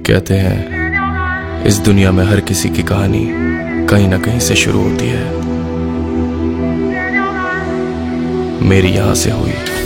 कहते हैं इस दुनिया में हर किसी की कहानी कहीं ना कहीं से शुरू होती है। मेरी यहां से हुई।